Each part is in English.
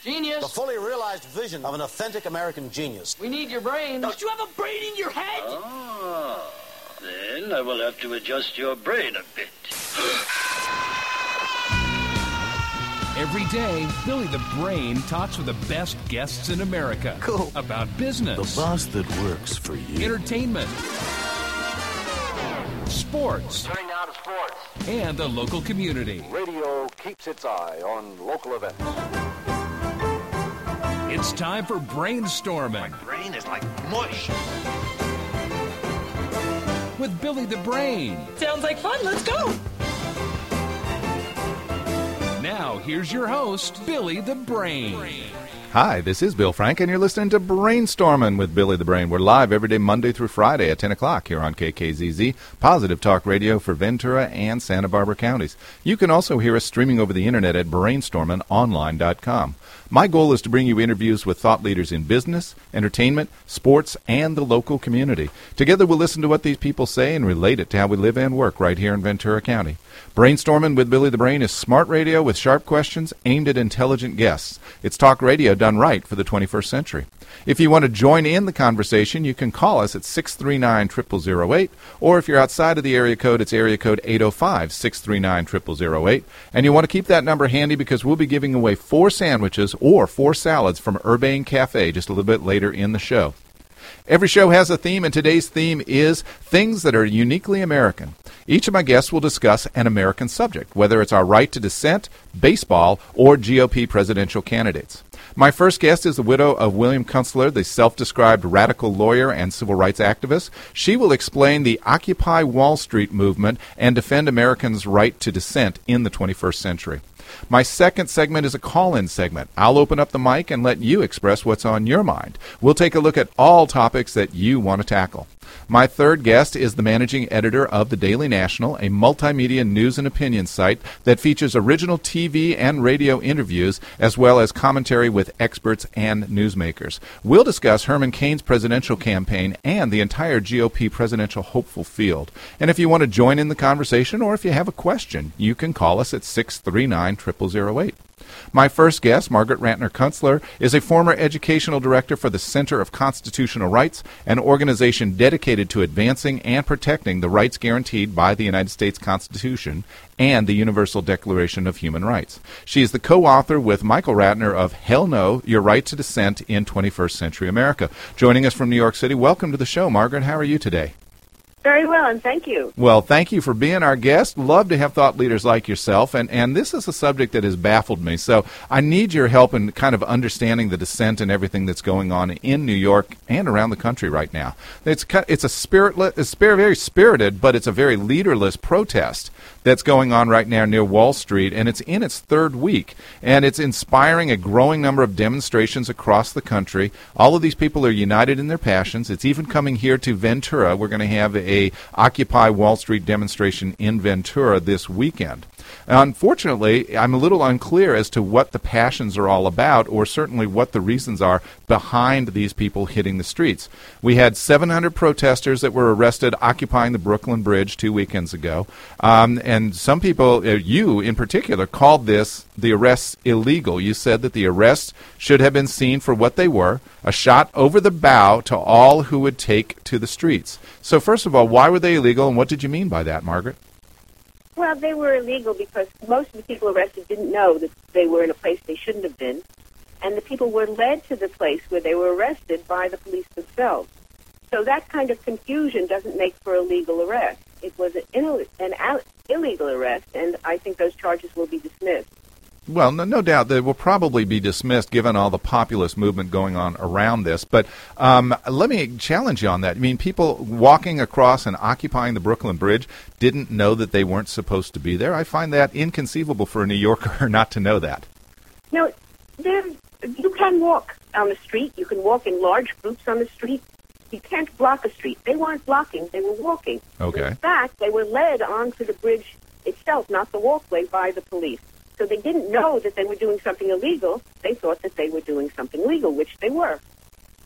Genius. The fully realized vision of an authentic American genius. We need your brain. Don't you have a brain in your head? Ah, then I will have to adjust your brain a bit. Every day, Billy the Brain talks with the best guests in America. Cool. About business. The boss that works for you. Entertainment. Sports. Turning now to sports. And the local community. Radio keeps its eye on local events. It's time for Brainstorming. My brain is like mush. With Billy the Brain. Sounds like fun. Let's go. Now, here's your host, Billy the Brain. Hi, this is Bill Frank, and you're listening to Brainstorming with Billy the Brain. We're live every day, Monday through Friday at 10 o'clock here on KKZZ, Positive Talk Radio for Ventura and Santa Barbara counties. You can also hear us streaming over the Internet at brainstormingonline.com. My goal is to bring you interviews with thought leaders in business, entertainment, sports, and the local community. Together we'll listen to what these people say and relate it to how we live and work right here in Ventura County. Brainstorming with Billy the Brain is smart radio with sharp questions aimed at intelligent guests. It's talk radio done right for the 21st century. If you want to join in the conversation, you can call us at 639-0008, or if you're outside of the area code, it's area code 805-639-0008. And you want to keep that number handy because we'll be giving away 4 sandwiches or 4 salads from Urbane Cafe just a little bit later in the show. Every show has a theme, and today's theme is things that are uniquely American. Each of my guests will discuss an American subject, whether it's our right to dissent, baseball, or GOP presidential candidates. My first guest is the widow of William Kunstler, the self-described radical lawyer and civil rights activist. She will explain the Occupy Wall Street movement and defend Americans' right to dissent in the 21st century. My second segment is a call-in segment. I'll open up the mic and let you express what's on your mind. We'll take a look at all topics that you want to tackle. My third guest is the managing editor of The Daily National, a multimedia news and opinion site that features original TV and radio interviews as well as commentary with experts and newsmakers. We'll discuss Herman Cain's presidential campaign and the entire GOP presidential hopeful field. And if you want to join in the conversation or if you have a question, you can call us at 639-0008. My first guest, Margaret Rantner Kunstler, is a former educational director for the Center of Constitutional Rights, an organization dedicated to advancing and protecting the rights guaranteed by the United States Constitution and the Universal Declaration of Human Rights. She is the co-author with Michael Ratner of Hell No, Your Right to Dissent in 21st Century America. Joining us from New York City, welcome to the show, Margaret. How are you today? Very well, and thank you. Well, thank you for being our guest. Love to have thought leaders like yourself, and this is a subject that has baffled me, so I need your help in kind of understanding the dissent and everything that's going on in New York and around the country right now. It's very spirited, but it's a very leaderless protest that's going on right now near Wall Street, and it's in its third week, and it's inspiring a growing number of demonstrations across the country. All of these people are united in their passions. It's even coming here to Ventura. We're going to have a Occupy Wall Street demonstration in Ventura this weekend. Unfortunately, I'm a little unclear as to what the passions are all about, or certainly what the reasons are behind these people hitting the streets. We had 700 protesters that were arrested occupying the Brooklyn Bridge 2 weekends ago, and some people, you in particular, called the arrests illegal. You said that the arrests should have been seen for what they were, a shot over the bow to all who would take to the streets. So first of all, why were they illegal, and what did you mean by that, Margaret? Well, they were illegal because most of the people arrested didn't know that they were in a place they shouldn't have been, and the people were led to the place where they were arrested by the police themselves. So that kind of confusion doesn't make for a legal arrest. It was an illegal arrest, and I think those charges will be dismissed. Well, no doubt they will probably be dismissed given all the populist movement going on around this. But let me challenge you on that. I mean, people walking across and occupying the Brooklyn Bridge didn't know that they weren't supposed to be there. I find that inconceivable for a New Yorker not to know that. No, you can walk on the street. You can walk in large groups on the street. You can't block a street. They weren't blocking. They were walking. Okay. In fact, they were led onto the bridge itself, not the walkway, by the police. So they didn't know that they were doing something illegal. They thought that they were doing something legal, which they were.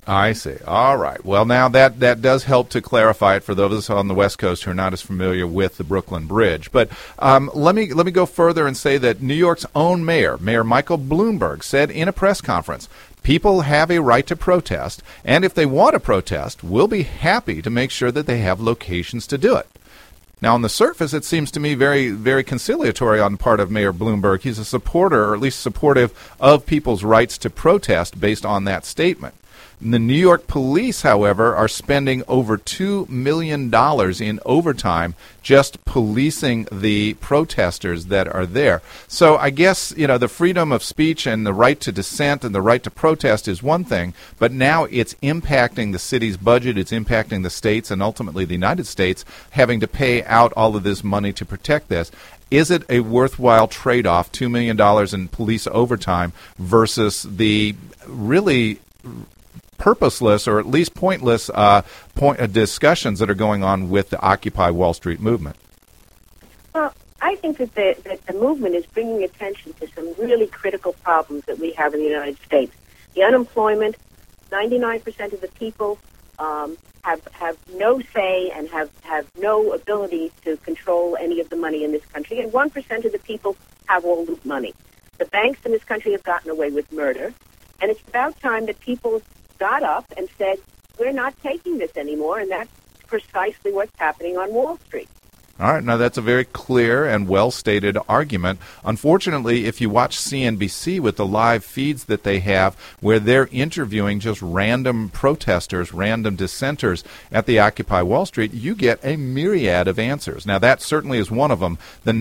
I see. All right. Well, now that does help to clarify it for those of us on the West Coast who are not as familiar with the Brooklyn Bridge. But let me go further and say that New York's own Mayor Michael Bloomberg, said in a press conference, people have a right to protest, and if they want to protest, we'll be happy to make sure that they have locations to do it. Now, on the surface, it seems to me very, very conciliatory on the part of Mayor Bloomberg. He's a supporter, or at least supportive, of people's rights to protest based on that statement. The New York police, however, are spending over $2 million in overtime just policing the protesters that are there. So I guess, the freedom of speech and the right to dissent and the right to protest is one thing, but now it's impacting the city's budget, it's impacting the states, and ultimately the United States having to pay out all of this money to protect this. Is it a worthwhile trade-off, $2 million in police overtime versus the really purposeless or at least pointless discussions that are going on with the Occupy Wall Street movement? Well, I think that the movement is bringing attention to some really critical problems that we have in the United States. The unemployment, 99% of the people have no say and have no ability to control any of the money in this country, and 1% of the people have all the money. The banks in this country have gotten away with murder, and it's about time that people got up and said, we're not taking this anymore, and that's precisely what's happening on Wall Street. All right, now that's a very clear and well-stated argument. Unfortunately, if you watch CNBC with the live feeds that they have where they're interviewing just random protesters, random dissenters at the Occupy Wall Street, you get a myriad of answers. Now that certainly is one of them. The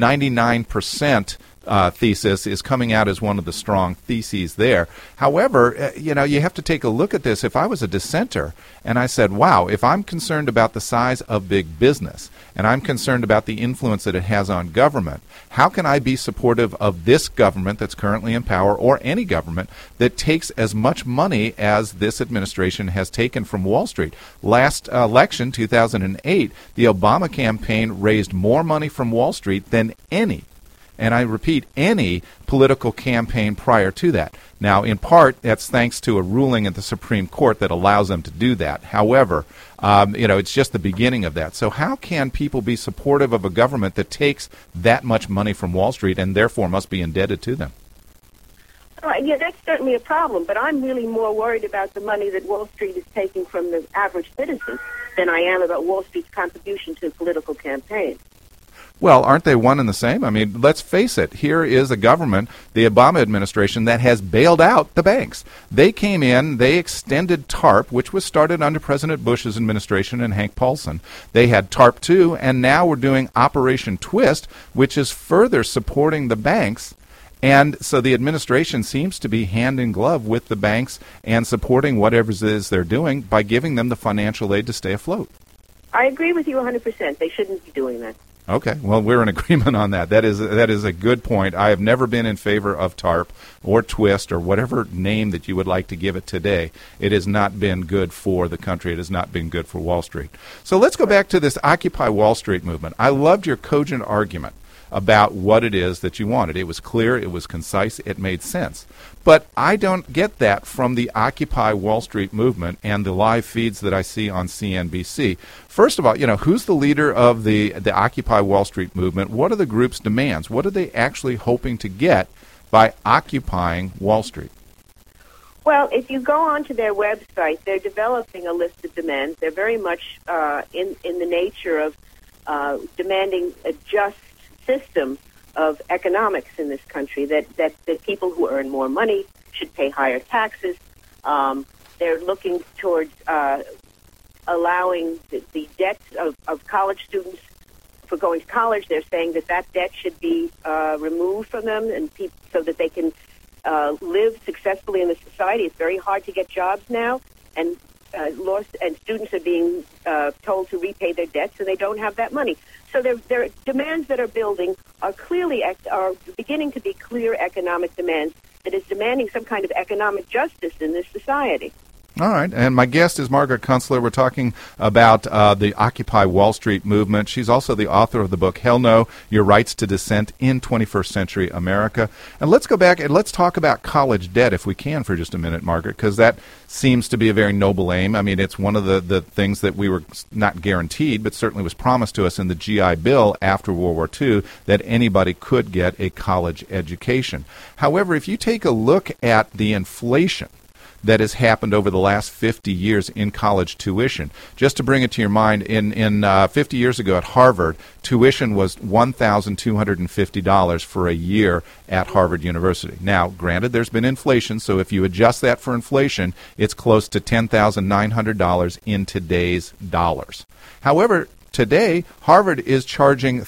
99% thesis is coming out as one of the strong theses there. However, you have to take a look at this. If I was a dissenter and I said, wow, if I'm concerned about the size of big business and I'm concerned about the influence that it has on government, how can I be supportive of this government that's currently in power or any government that takes as much money as this administration has taken from Wall Street? Last election, 2008, the Obama campaign raised more money from Wall Street than any, and I repeat, any political campaign prior to that. Now, in part, that's thanks to a ruling at the Supreme Court that allows them to do that. However, it's just the beginning of that. So how can people be supportive of a government that takes that much money from Wall Street and therefore must be indebted to them? Yeah, that's certainly a problem, but I'm really more worried about the money that Wall Street is taking from the average citizen than I am about Wall Street's contribution to political campaigns. Well, aren't they one and the same? I mean, let's face it. Here is a government, the Obama administration, that has bailed out the banks. They came in, they extended TARP, which was started under President Bush's administration and Hank Paulson. They had TARP 2, and now we're doing Operation Twist, which is further supporting the banks. And so the administration seems to be hand in glove with the banks and supporting whatever it is they're doing by giving them the financial aid to stay afloat. I agree with you 100%. They shouldn't be doing that. Okay, well, we're in agreement on that. That is a good point. I have never been in favor of TARP or Twist or whatever name that you would like to give it today. It has not been good for the country. It has not been good for Wall Street. So let's go back to this Occupy Wall Street movement. I loved your cogent argument about what it is that you wanted. It was clear, it was concise, it made sense. But I don't get that from the Occupy Wall Street movement and the live feeds that I see on CNBC. First of all, who's the leader of the Occupy Wall Street movement? What are the group's demands? What are they actually hoping to get by occupying Wall Street? Well, if you go onto their website, they're developing a list of demands. They're very much in the nature of demanding a just system of economics in this country, that people who earn more money should pay higher taxes. They're looking towards allowing the debt of college students for going to college. They're saying that debt should be removed from them and so that they can live successfully in the society. It's very hard to get jobs now, and students are being told to repay their debts, and they don't have that money. So their demands that are building are beginning to be clear economic demands that is demanding some kind of economic justice in this society. All right, and my guest is Margaret Kunstler. We're talking about the Occupy Wall Street movement. She's also the author of the book, Hell No, Your Rights to Dissent in 21st Century America. And let's go back and let's talk about college debt, if we can, for just a minute, Margaret, because that seems to be a very noble aim. I mean, it's one of the things that we were not guaranteed, but certainly was promised to us in the GI Bill after World War II, that anybody could get a college education. However, if you take a look at the inflation that has happened over the last 50 years in college tuition. Just to bring it to your mind, in 50 years ago at Harvard, tuition was $1,250 for a year at Harvard University. Now, granted, there's been inflation, so if you adjust that for inflation, it's close to $10,900 in today's dollars. However, today, Harvard is charging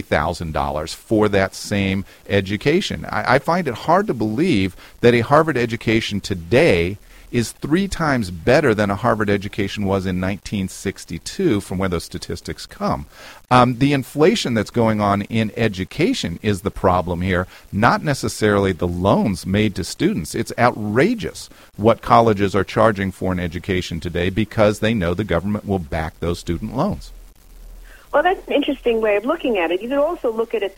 $30,000 for that same education. I find it hard to believe that a Harvard education today is 3 times better than a Harvard education was in 1962, from where those statistics come. The inflation that's going on in education is the problem here, not necessarily the loans made to students. It's outrageous what colleges are charging for an education today because they know the government will back those student loans. Well, that's an interesting way of looking at it. You could also look at it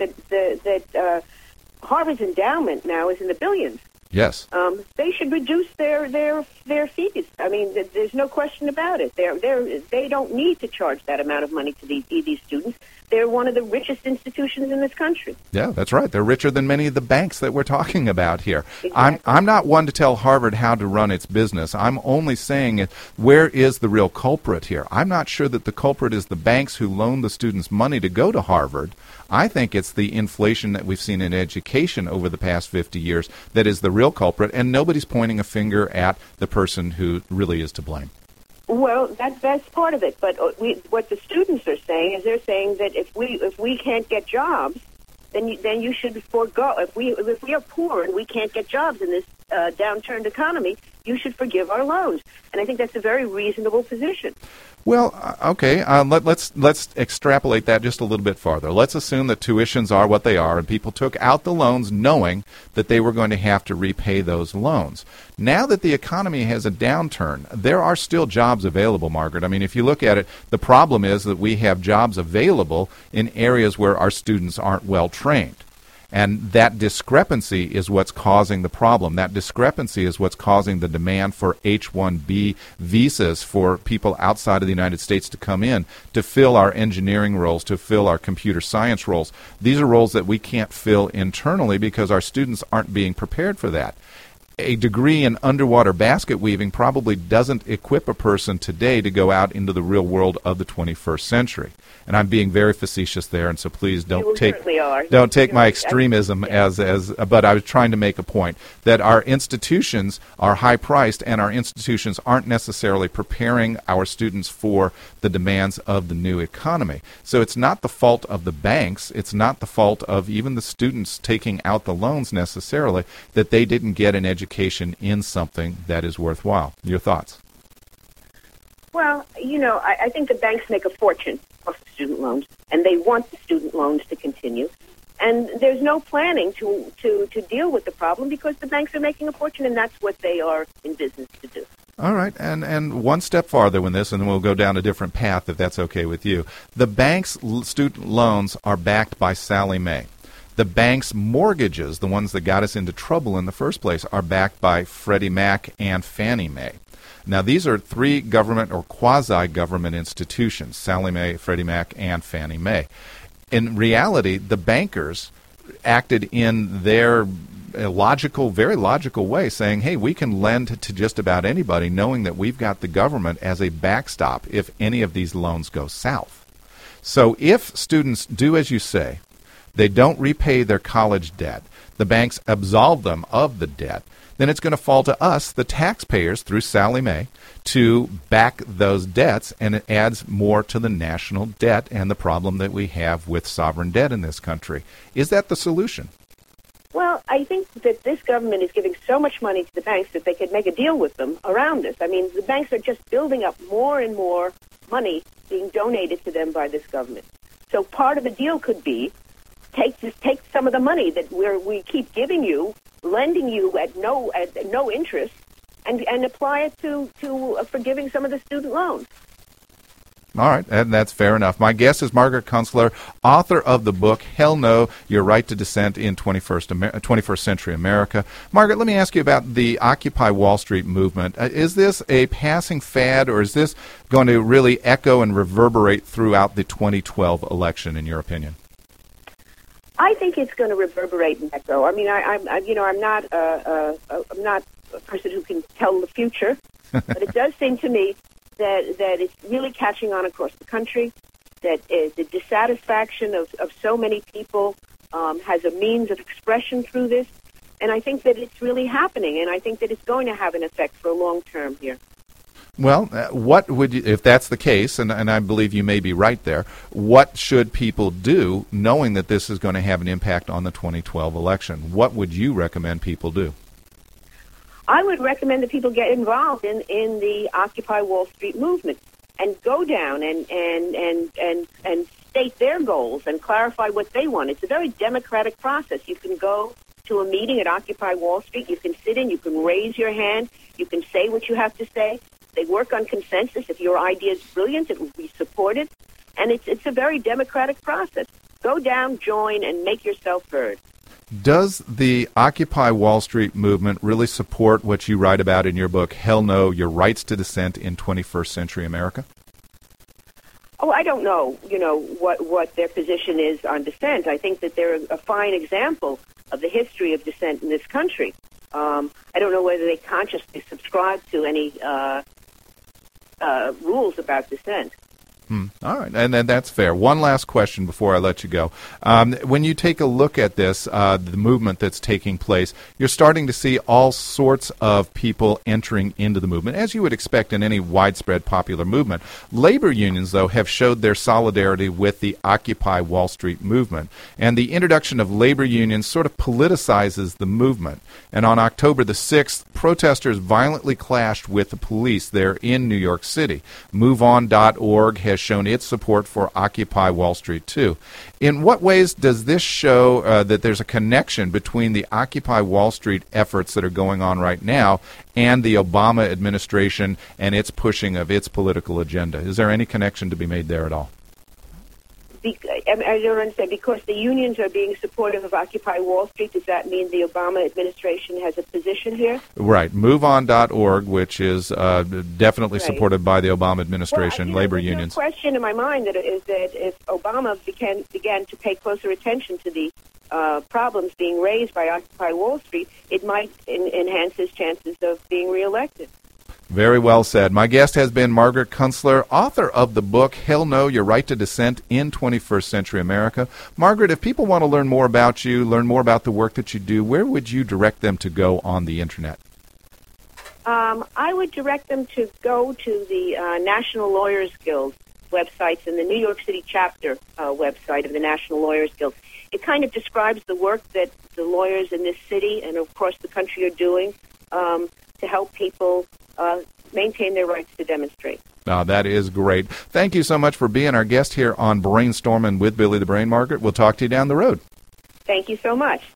that Harvard's endowment now is in the billions. Yes. They should reduce their fees. I mean, there's no question about it. They don't need to charge that amount of money to these students. They're one of the richest institutions in this country. Yeah, that's right. They're richer than many of the banks that we're talking about here. Exactly. I'm not one to tell Harvard how to run its business. I'm only saying where is the real culprit here. I'm not sure that the culprit is the banks who loan the students money to go to Harvard. I think it's the inflation that we've seen in education over the past 50 years that is the real culprit, and nobody's pointing a finger at the person who really is to blame. Well, that's part of it. But what the students are saying is they're saying that if we can't get jobs, then you should forego. If we are poor and we can't get jobs in this downturned economy, you should forgive our loans. And I think that's a very reasonable position. Well, okay, let's extrapolate that just a little bit farther. Let's assume that tuitions are what they are, and people took out the loans knowing that they were going to have to repay those loans. Now that the economy has a downturn, there are still jobs available, Margaret. I mean, if you look at it, the problem is that we have jobs available in areas where our students aren't well trained. And that discrepancy is what's causing the problem. That discrepancy is what's causing the demand for H-1B visas for people outside of the United States to come in to fill our engineering roles, to fill our computer science roles. These are roles that we can't fill internally because our students aren't being prepared for that. A degree in underwater basket weaving probably doesn't equip a person today to go out into the real world of the 21st century. And I'm being very facetious there, and so please don't take my extremism but I was trying to make a point that our institutions are high priced, and our institutions aren't necessarily preparing our students for the demands of the new economy. So it's not the fault of the banks, it's not the fault of even the students taking out the loans necessarily that they didn't get an education in something that is worthwhile. Your thoughts? Well, I think the banks make a fortune off the student loans, and they want the student loans to continue. And there's no planning to deal with the problem because the banks are making a fortune, and that's what they are in business to do. All right, and one step farther with this, and then we'll go down a different path if that's okay with you. The bank's student loans are backed by Sallie Mae. The bank's mortgages, the ones that got us into trouble in the first place, are backed by Freddie Mac and Fannie Mae. Now, these are 3 government or quasi-government institutions, Sallie Mae, Freddie Mac, and Fannie Mae. In reality, the bankers acted in their very logical way, saying, hey, we can lend to just about anybody, knowing that we've got the government as a backstop if any of these loans go south. So if students do as you say, they don't repay their college debt, the banks absolve them of the debt, then it's going to fall to us, the taxpayers, through Sallie Mae, to back those debts, and it adds more to the national debt and the problem that we have with sovereign debt in this country. Is that the solution? Well, I think that this government is giving so much money to the banks that they could make a deal with them around this. I mean, the banks are just building up more and more money being donated to them by this government. So part of the deal could be take some of the money that we keep giving you, lending you at no interest, and apply it to forgiving some of the student loans. All right, and that's fair enough. My guest is Margaret Kunstler, author of the book, Hell No, Your Right to Dissent in 21st Century America. Margaret, let me ask you about the Occupy Wall Street movement. Is this a passing fad, or is this going to really echo and reverberate throughout the 2012 election, in your opinion? I think it's going to reverberate and echo. I mean, I'm not a person who can tell the future, but it does seem to me that it's really catching on across the country, that the dissatisfaction of so many people has a means of expression through this, and I think that it's really happening, and I think that it's going to have an effect for a long term here. Well, what would you, if that's the case, and I believe you may be right there, what should people do knowing that this is going to have an impact on the 2012 election? What would you recommend people do? I would recommend that people get involved in the Occupy Wall Street movement and go down and state their goals and clarify what they want. It's a very democratic process. You can go to a meeting at Occupy Wall Street. You can sit in. You can raise your hand. You can say what you have to say. They work on consensus. If your idea is brilliant, it will be supported. And it's a very democratic process. Go down, join, and make yourself heard. Does the Occupy Wall Street movement really support what you write about in your book, Hell No, Your Rights to Dissent in 21st Century America? Oh, I don't know, what their position is on dissent. I think that they're a fine example of the history of dissent in this country. I don't know whether they consciously subscribe to any rules about dissent. All right, and then that's fair. One last question before I let you go. When you take a look at this, the movement that's taking place, you're starting to see all sorts of people entering into the movement, as you would expect in any widespread popular movement. Labor unions, though, have showed their solidarity with the Occupy Wall Street movement, and the introduction of labor unions sort of politicizes the movement. And on October the 6th, protesters violently clashed with the police there in New York City. MoveOn.org has shown its support for Occupy Wall Street, too. In what ways does this show that there's a connection between the Occupy Wall Street efforts that are going on right now and the Obama administration and its pushing of its political agenda? Is there any connection to be made there at all? I don't understand. Because the unions are being supportive of Occupy Wall Street, does that mean the Obama administration has a position here? Right. MoveOn.org, which is definitely supported by the Obama administration, labor unions. There's no question in my mind that if Obama began to pay closer attention to the problems being raised by Occupy Wall Street, it might enhance his chances of being reelected. Very well said. My guest has been Margaret Kunstler, author of the book, Hell No, Your Right to Dissent in 21st Century America. Margaret, if people want to learn more about you, learn more about the work that you do, where would you direct them to go on the Internet? I would direct them to go to the National Lawyers Guild websites and the New York City chapter website of the National Lawyers Guild. It kind of describes the work that the lawyers in this city and across the country are doing to help people maintain their rights to demonstrate. That is great. Thank you so much for being our guest here on Brainstorming with Billy the Brain, Margaret. We'll talk to you down the road. Thank you so much.